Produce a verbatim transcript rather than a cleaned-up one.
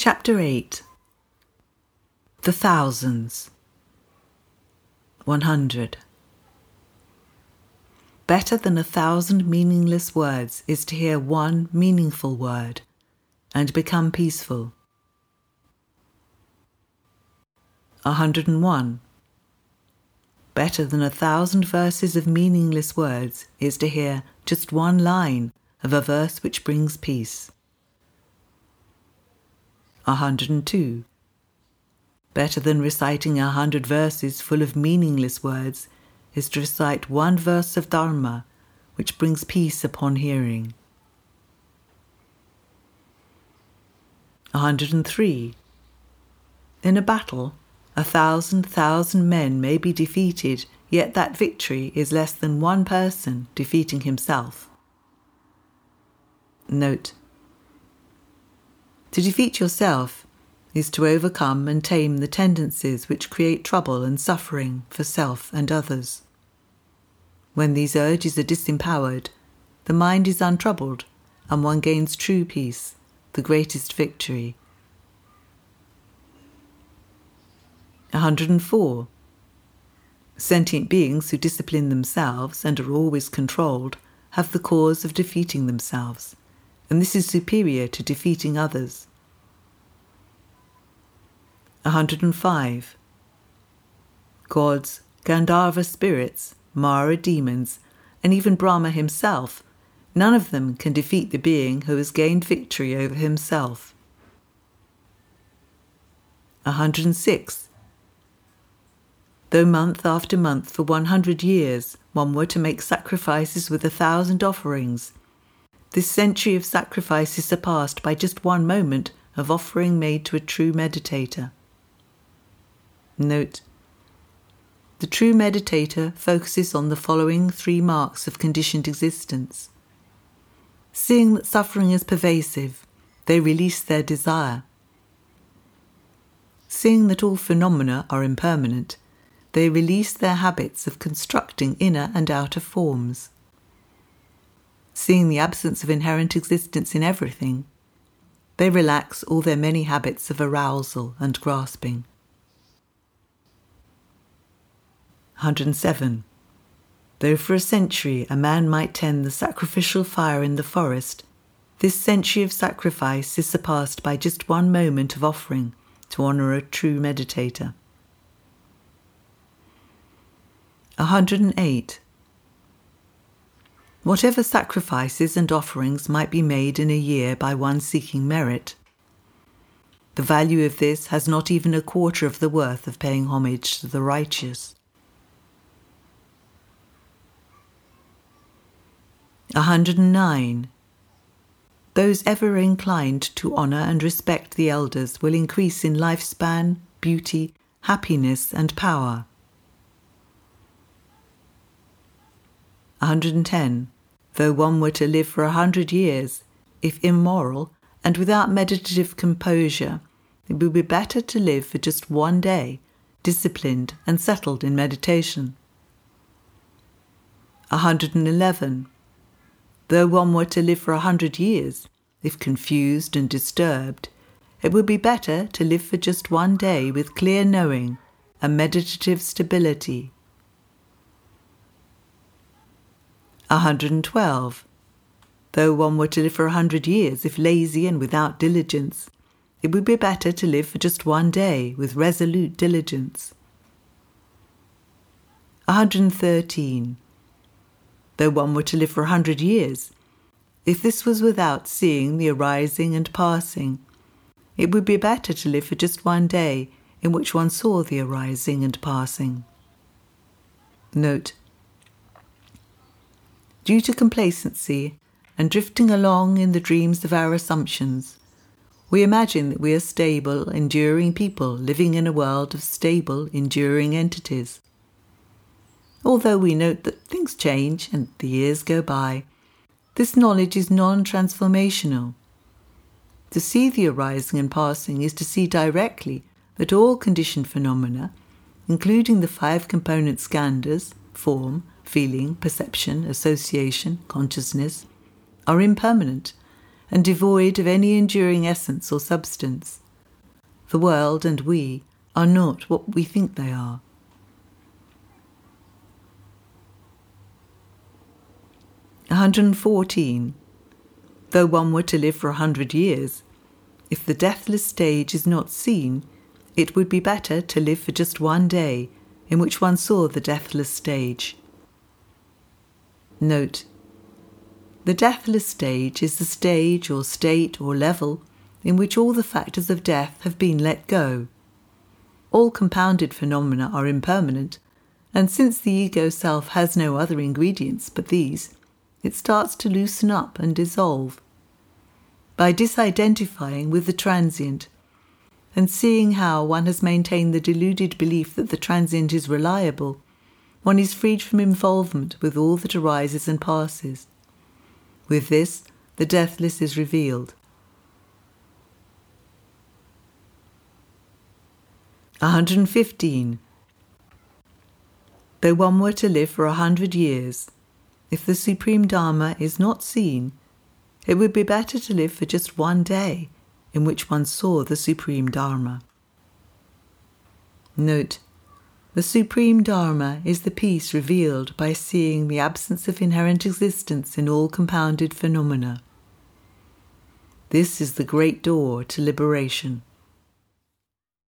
Chapter eight. The Thousands. one hundred. Better than a thousand meaningless words is to hear one meaningful word and become peaceful. one hundred and one. Better than a thousand verses of meaningless words is to hear just one line of a verse which brings peace. one hundred and two. Better than reciting a hundred verses full of meaningless words is to recite one verse of Dharma which brings peace upon hearing. one hundred and three. In a battle, a thousand thousand men may be defeated, yet that victory is less than one person defeating himself. Note: to defeat yourself is to overcome and tame the tendencies which create trouble and suffering for self and others. When these urges are disempowered, the mind is untroubled and one gains true peace, the greatest victory. one hundred and four. Sentient beings who discipline themselves and are always controlled have the cause of defeating themselves, and this is superior to defeating others. one hundred and five. Gods, Gandharva spirits, Mara demons, and even Brahma himself, none of them can defeat the being who has gained victory over himself. one hundred and six. Though month after month for one hundred years one were to make sacrifices with a thousand offerings, this century of sacrifice is surpassed by just one moment of offering made to a true meditator. Note: the true meditator focuses on the following three marks of conditioned existence. Seeing that suffering is pervasive, they release their desire. Seeing that all phenomena are impermanent, they release their habits of constructing inner and outer forms. Seeing the absence of inherent existence in everything, they relax all their many habits of arousal and grasping. one hundred and seven. Though for a century a man might tend the sacrificial fire in the forest, this century of sacrifice is surpassed by just one moment of offering to honour a true meditator. one hundred and eight. Whatever sacrifices and offerings might be made in a year by one seeking merit, the value of this has not even a quarter of the worth of paying homage to the righteous. one hundred and nine. Those ever inclined to honour and respect the elders will increase in lifespan, beauty, happiness and power. one hundred and ten. Though one were to live for a hundred years, if immoral and without meditative composure, it would be better to live for just one day, disciplined and settled in meditation. one hundred and eleven. Though one were to live for a hundred years, if confused and disturbed, it would be better to live for just one day with clear knowing and meditative stability. one hundred and twelve. Though one were to live for a hundred years, if lazy and without diligence, it would be better to live for just one day with resolute diligence. one hundred and thirteen. Though one were to live for a hundred years, if this was without seeing the arising and passing, it would be better to live for just one day in which one saw the arising and passing. Note: due to complacency and drifting along in the dreams of our assumptions, we imagine that we are stable, enduring people living in a world of stable, enduring entities. Although we note that things change and the years go by, this knowledge is non-transformational. To see the arising and passing is to see directly that all conditioned phenomena, including the five component skandhas, form, feeling, perception, association, consciousness, are impermanent and devoid of any enduring essence or substance, the world and we are not what we think they are. one hundred fourteen. Though one were to live for a hundred years, if the deathless stage is not seen, it would be better to live for just one day in which one saw the deathless stage. Note: the deathless stage is the stage or state or level in which all the factors of death have been let go. All compounded phenomena are impermanent, and since the ego self has no other ingredients but these, it starts to loosen up and dissolve. By disidentifying with the transient, and seeing how one has maintained the deluded belief that the transient is reliable, one is freed from involvement with all that arises and passes. With this, the deathless is revealed. one hundred fifteen. Though one were to live for a hundred years, if the Supreme Dharma is not seen, it would be better to live for just one day in which one saw the Supreme Dharma. Note: the Supreme Dharma is the peace revealed by seeing the absence of inherent existence in all compounded phenomena. This is the great door to liberation.